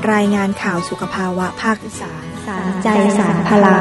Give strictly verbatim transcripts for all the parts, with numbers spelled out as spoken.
รายงานข่าวสุขภาวะภาคอีสานสารใจสารพลัง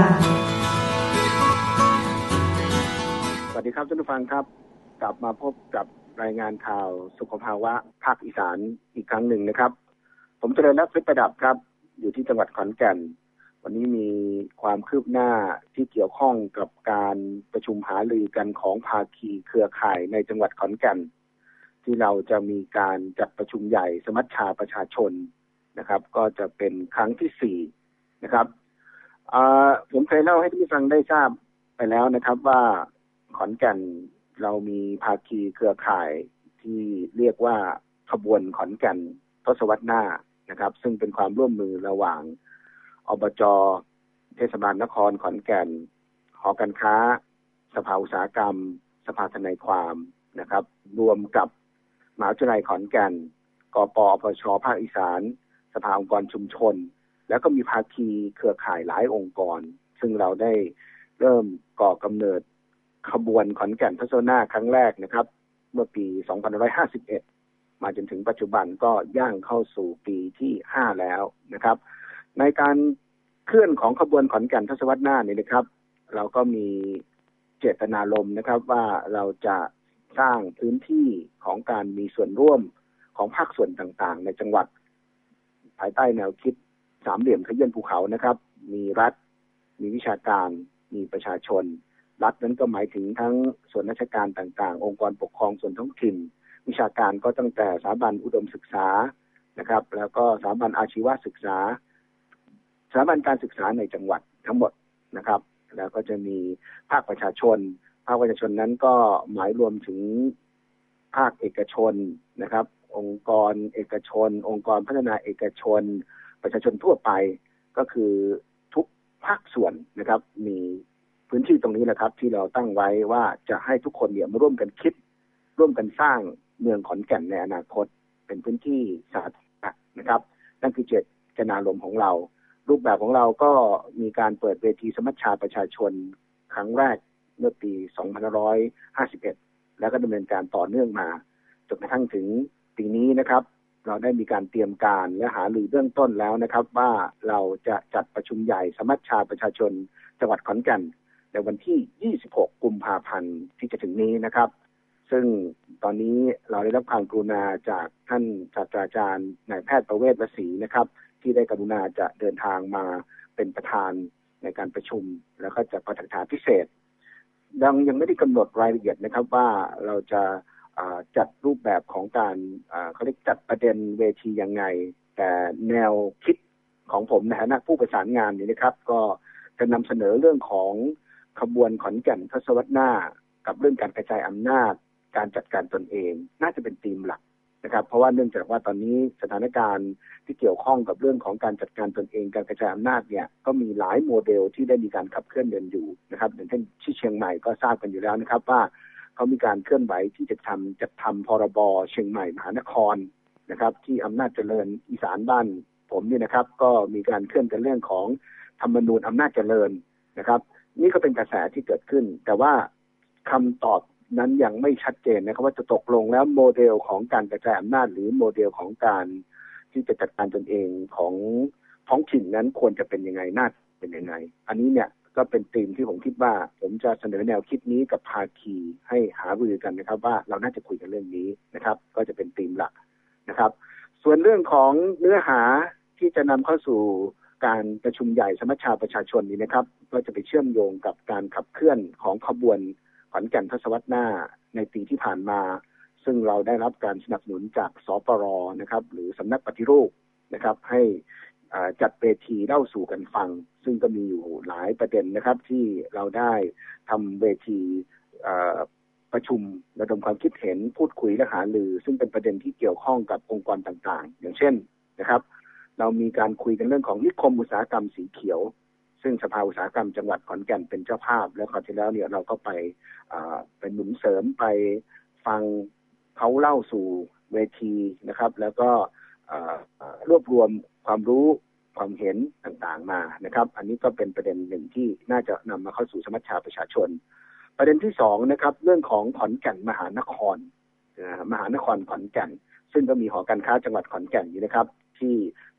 สวัสดีครับท่านผู้ฟังครับกลับมาพบกับรายงานข่าวสุขภาวะภาคอีสานอีกครั้งหนึ่งนะครับผมเจริญรัตน์ เพชรประดับครับอยู่ที่จังหวัดขอนแก่นวันนี้มีความคืบหน้าที่เกี่ยวข้องกับการประชุมหารือกันของภาคีเครือข่ายในจังหวัดขอนแก่นที่เราจะมีการจัดประชุมใหญ่สมัชชาประชาชนนะครับก็จะเป็นครั้งที่สี่นะครับผมเคยเล่าให้ท่านผู้ฟังได้ทราบไปแล้วนะครับว่าขอนแก่นเรามีภาคีเครือข่ายที่เรียกว่าขบวนขอนแก่นทศวรรษหน้านะครับซึ่งเป็นความร่วมมือระหว่างอบจ.เทศบาลนครขอนแก่นหอการค้าสภาอุตสาหกรรมสภาทนายความนะครับรวมกับมหาวิทยาลัยขอนแก่นกป.อปช.ภาคอีสานสภาองค์กรชุมชนแล้วก็มีภาคีเครือข่ายหลายองค์กรซึ่งเราได้เริ่มก่อกำเนิดขบวนขอนแก่นทศวรรษหน้าครั้งแรกนะครับเมื่อปี สองพันห้าร้อยห้าสิบเอ็ด มาจนถึงปัจจุบันก็ย่างเข้าสู่ปีที่ห้าแล้วนะครับในการเคลื่อนของขบวนขอนแก่นทศวรรษหน้านี่นะครับเราก็มีเจตนารมณ์นะครับว่าเราจะสร้างพื้นที่ของการมีส่วนร่วมของภาคส่วนต่างๆในจังหวัดภายใต้แนวคิดสามเหลี่ยมขยื่นภูเขานะครับมีรัฐมีวิชาการมีประชาชนรัฐนั้นก็หมายถึงทั้งส่วนราชการต่างๆองค์กรปกครองส่วนท้องถิ่นวิชาการก็ตั้งแต่สถาบันอุดมศึกษานะครับแล้วก็สถาบันอาชีวศึกษาสถาบันการศึกษาในจังหวัดทั้งหมดนะครับแล้วก็จะมีภาคประชาชนภาคประชาชนนั้นก็หมายรวมถึงภาคเอกชนนะครับองค์กรเอกชนองค์กรพัฒนาเอกชนประชาชนทั่วไปก็คือทุกภาคส่วนนะครับมีพื้นที่ตรงนี้แหละครับที่เราตั้งไว้ว่าจะให้ทุกคนเนี่ยมาร่วมกันคิดร่วมกันสร้างเมืองขอนแก่นในอนาคตเป็นพื้นที่สาธารณะนะครับนั่นคือเจตนารมณ์ของเรารูปแบบของเราก็มีการเปิดเวทีสมัชชาประชาชนครั้งแรกเมื่อปี สองพันห้าร้อยห้าสิบเอ็ด แล้วก็ดำเนินการต่อเนื่องมาจนกระทั่งถึงปีนี้นะครับเราได้มีการเตรียมการและหารือเบื้องต้นแล้วนะครับว่าเราจะจัดประชุมใหญ่สมัชชาประชาชนจังหวัดขอนแก่นในวันที่ ยี่สิบหก กุมภาพันธ์ที่จะถึงนี้นะครับซึ่งตอนนี้เราได้รับความกรุณาจากท่านศาสตราจารย์นายแพทย์ประเวศวสีนะครับที่ได้กรุณาจะเดินทางมาเป็นประธานในการประชุมแล้วก็จะปาฐกถาพิเศษดังยังไม่ได้กำหนดรายละเอียดนะครับว่าเราจะจัดรูปแบบของการเขาเรียกจัดประเด็นเวทียังไงแต่แนวคิดของผมในฐานะผู้ประสานงานนี่นะครับก็จะนำเสนอเรื่องของขบวนขอนแก่นทศวรรษหน้ากับเรื่องการกระจายอำนาจการจัดการตนเองน่าจะเป็นธีมหลักนะครับเพราะว่าเนื่องจากว่าตอนนี้สถานการณ์ที่เกี่ยวข้องกับเรื่องของการจัดการตนเองการกระจายอำนาจเนี่ยก็มีหลายโมเดลที่ได้มีการขับเคลื่อนเดินอยู่นะครับอย่างเช่นที่เชียงใหม่ก็ทราบกันอยู่แล้วนะครับว่าเขามีการเคลื่อนไหวที่จะทำจัดทำพรบเชียงใหม่มหานครนะครับที่อำนาจเจริญอีสานบ้านผมนี่นะครับก็มีการเคลื่อนกันเรื่องของธรรมนูญอำนาจเจริญนะครับนี่ก็เป็นกระแสที่เกิดขึ้นแต่ว่าคำตอบนั้นยังไม่ชัดเจนนะครับว่าจะตกลงแล้วโมเดลของการกระจายอำนาจหรือโมเดลของการที่จะจัดการตนเองของท้องถิ่นนั้นควรจะเป็นยังไงน่าเป็นยังไงอันนี้เนี่ยก็เป็นธีมที่ผมคิดว่าผมจะเสนอแนวคิดนี้กับภาคีให้หารือกันนะครับว่าเราน่าจะคุยกันเรื่องนี้นะครับก็จะเป็นธีมหลักนะครับส่วนเรื่องของเนื้อหาที่จะนำเข้าสู่การประชุมใหญ่สมัชชาประชาชนนี้นะครับก็จะไปเชื่อมโยงกับการขับเคลื่อนของขบวนขอนแก่นทศวรรษหน้าในปีที่ผ่านมาซึ่งเราได้รับการสนับสนุนจากสปร.นะครับหรือสำนักปฏิรูปนะครับให้จัดเวทีเล่าสู่กันฟังซึ่งก็มีอยู่หลายประเด็นนะครับที่เราได้ทำเวทีประชุมระดมความคิดเห็นพูดคุยและหารือซึ่งเป็นประเด็นที่เกี่ยวข้องกับองค์กรต่างๆอย่างเช่นนะครับเรามีการคุยกันเรื่องของนิคมอุตสาหกรรมสีเขียวซึ่งสภาอุตสาหกรรมจังหวัดขอนแก่นเป็นเจ้าภาพแล้วคราวที่แล้วเนี่ยเราก็ไปเป็นหนุนเสริมไปฟังเขาเล่าสู่เวทีนะครับแล้วก็รวบรวมความรู้ความเห็นต่างๆมานะครับอันนี้ก็เป็นประเด็นหนึ่งที่น่าจะนำมาเข้าสู่สมัชชาประชาชนประเด็นที่สองนะครับเรื่องของขอนแก่นมหานครมหานครขอนแก่นซึ่งก็มีหอการค้าจังหวัดขอนแก่นอยู่นะครับที่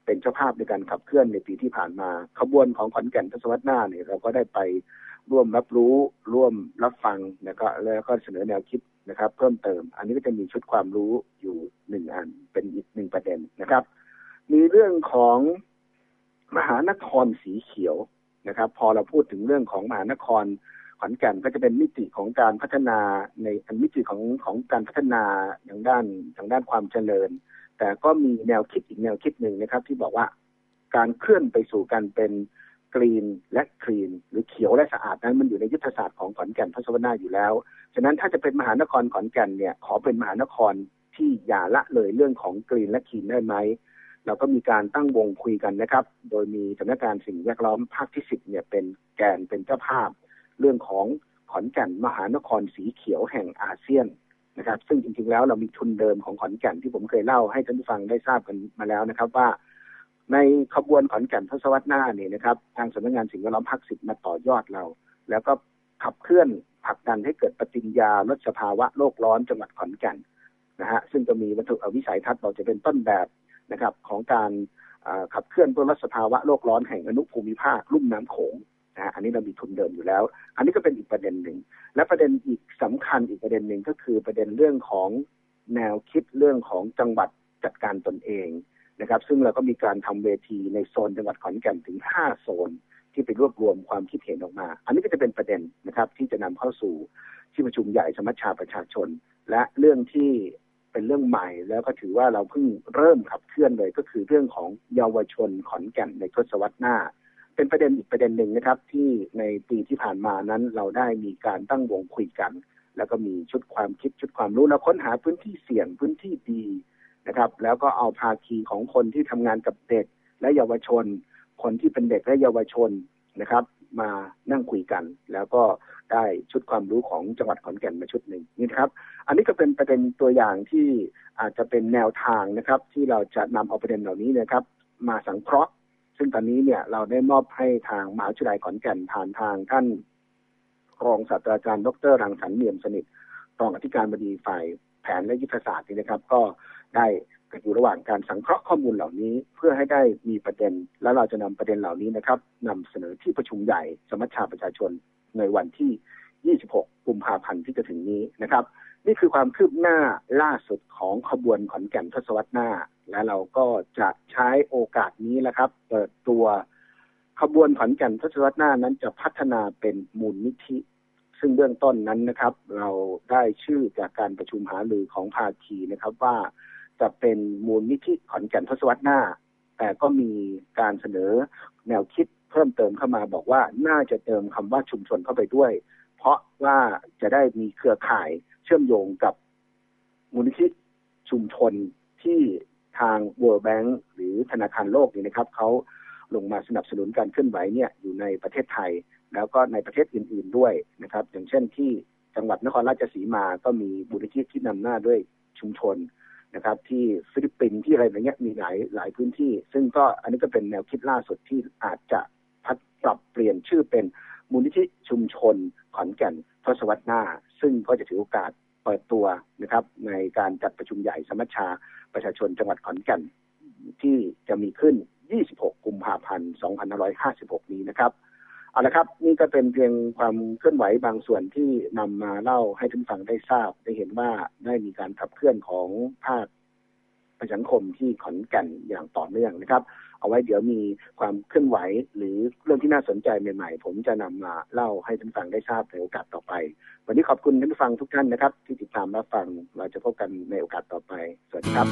เป็นเจ้าภาพในการขับเคลื่อนในปีที่ผ่านมาขบวนของขอนแก่นทศวรรษหน้าเนี่ยเราก็ได้ไปร่วมรับรู้ร่วมรับฟังนะครับแล้วก็เสนอแนวคิดนะครับเพิ่มเติมอันนี้ก็จะมีชุดความรู้อยู่หนึ่งอันเป็นอีกหนึ่งประเด็นนะครับมีเรื่องของมหานครสีเขียวนะครับพอเราพูดถึงเรื่องของมหานครขอนแก่นก็จะเป็นมิติของการพัฒนาในมิติของของการพัฒนาทางด้านทางด้านความเจริญแต่ก็มีแนวคิดอีกแนวคิดหนึ่งนะครับที่บอกว่าการเคลื่อนไปสู่การเป็นกรีนและคลีนหรือเขียวและสะอาดนั้นมันอยู่ในยุทธศาสตร์ของขอนแก่นทศวรรษหน้าอยู่แล้วฉะนั้นถ้าจะเป็นมหานครขอนแก่นเนี่ยขอเป็นมหานครที่อย่าละเลยเรื่องของกรีนและคลีนได้ไหมเราก็มีการตั้งวงคุยกันนะครับโดยมีสำนักงานสิ่งแวดล้อมภาคที่สิบเนี่ยเป็นแกนเป็นเจ้าภาพเรื่องของขอนแก่นมหานครสีเขียวแห่งอาเซียนนะครับซึ่งจริงๆแล้วเรามีทุนเดิมของขอนแก่นที่ผมเคยเล่าให้ท่านผู้ฟังได้ทราบกันมาแล้วนะครับว่าในขบวนขอนแก่นทศวรรษหน้าเนี่ยนะครับทางสำนักงานสิ่งแวดล้อมภาคสิบมาต่อยอดเราแล้วก็ขับเคลื่อนผลักดันให้เกิดปฏิญญาลดสภาวะโลกร้อนจังหวัดขอนแก่นนะฮะซึ่งจะมีวัตถุวิสัยทัศน์เราจะเป็นต้นแบบนะครับของการขับเคลื่อนเพื่อลดสภาวะโลกร้อนแห่งอนุภูมิภาคลุ่มน้ำโขงนะอันนี้เรามีทุนเดิมอยู่แล้วอันนี้ก็เป็นอีกประเด็นหนึ่งและประเด็นอีกสำคัญอีกประเด็นหนึ่งก็คือประเด็นเรื่องของแนวคิดเรื่องของจังหวัดจัดการตนเองนะครับซึ่งเราก็มีการทำเวทีในโซนจังหวัดขอนแก่นถึงห้าโซนที่ไปรวบรวมความคิดเห็นออกมาอันนี้ก็จะเป็นประเด็นนะครับที่จะนำเข้าสู่ที่ประชุมใหญ่สมัชชาประชาชนและเรื่องที่เป็นเรื่องใหม่แล้วก็ถือว่าเราเพิ่งเริ่มขับเคลื่อนเลยก็คือเรื่องของเยาวชนขอนแก่นในทศวรรษหน้าเป็นประเด็นอีกประเด็นหนึ่งนะครับที่ในปีที่ผ่านมานั้นเราได้มีการตั้งวงคุยกันแล้วก็มีชุดความคิดชุดความรู้แล้วค้นหาพื้นที่เสี่ยงพื้นที่ดีนะครับแล้วก็เอาภาคีของคนที่ทำงานกับเด็กและเยาวชนคนที่เป็นเด็กและเยาวชนนะครับมานั่งคุยกันแล้วก็ได้ชุดความรู้ของจังหวัดขอนแก่นมาชุดหนึ่งนี่ครับอันนี้ก็เป็นประเด็นตัวอย่างที่อาจจะเป็นแนวทางนะครับที่เราจะนำเอาประเด็นเหล่านี้นะครับมาสังเคราะห์ซึ่งตอนนี้เนี่ยเราได้มอบให้ทางมหาวิทยาลัยขอนแก่นผ่านทางท่านรองศาสตราจารย์ดร.รังสรรค์เนียมสนิทรองอธิการบดีฝ่ายแผนและยุทธศาสตร์นี่นะครับก็ได้อยู่ระหว่างการสังเคราะห์ข้อมูลเหล่านี้เพื่อให้ได้มีประเด็นแล้วเราจะนำประเด็นเหล่านี้นะครับนำเสนอที่ประชุมใหญ่สมัชชาประชาชนในวันที่ยี่สิบหกกุมภาพันธ์ที่จะถึงนี้นะครับนี่คือความคืบหน้าล่าสุดของขบวนขอนแก่นทศวรรษหน้าและเราก็จะใช้โอกาสนี้แหละครับเปิดตัวขบวนขอนแก่นทศวรรษหน้านั้นจะพัฒนาเป็นมูลนิธิซึ่งเบื้องต้นนั้นนะครับเราได้ชื่อจากการประชุมหารือของภาคีนะครับว่าจะเป็นมูลนิธิขอนแก่นทศวรรษหน้าแต่ก็มีการเสนอแนวคิดเพิ่มเติมเข้ามาบอกว่าน่าจะเติมคำว่าชุมชนเข้าไปด้วยเพราะว่าจะได้มีเครือข่ายเชื่อมโยงกับมูลนิธิชุมชนที่ทาง World Bank หรือธนาคารโลกนี่นะครับเขาลงมาสนับสนุนการเคลื่อนไหวเนี่ยอยู่ในประเทศไทยแล้วก็ในประเทศอื่นๆด้วยนะครับอย่างเช่นที่จังหวัดนครราชสีมาก็มีมูลนิธิที่นำหน้าด้วยชุมชนนะครับที่ฟิลิปปินส์ที่อะไรอย่างเงี้ยมีหลายหลายพื้นที่ซึ่งก็อันนี้ก็เป็นแนวคิดล่าสุดที่อาจจะพัฒปรับเปลี่ยนชื่อเป็นมูลนิธิชุมชนขอนแก่นทศวรรษหน้าซึ่งก็จะถือโอกาสเปิดตัวนะครับในการจัดประชุมใหญ่สมัชชาประชาชนจังหวัดขอนแก่นที่จะมีขึ้นยี่สิบหกกุมภาพันธ์สองพันห้าร้อยห้าสิบหกนี้นะครับเอาละครับนี่ก็เป็นเพียงความเคลื่อนไหวบางส่วนที่นำมาเล่าให้ท่านฟังได้ทราบได้เห็นว่าได้มีการขับเคลื่อนของภาคประชาสังคมที่ขอนแก่นอย่างต่อเนื่องนะครับเอาไว้เดี๋ยวมีความเคลื่อนไหวหรือเรื่องที่น่าสนใจใหม่ๆผมจะนำมาเล่าให้ท่านฟังได้ทราบในโอกาสต่อไปวันนี้ขอบคุณท่านผู้ฟังทุกท่านนะครับที่ติดตามรับฟังเราจะพบกันในโอกาสต่อไปสวัสดีครับ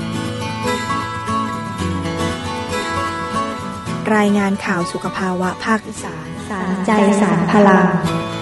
รายงานข่าวสุขภาวะภาคอีสานสารใจสารพลัง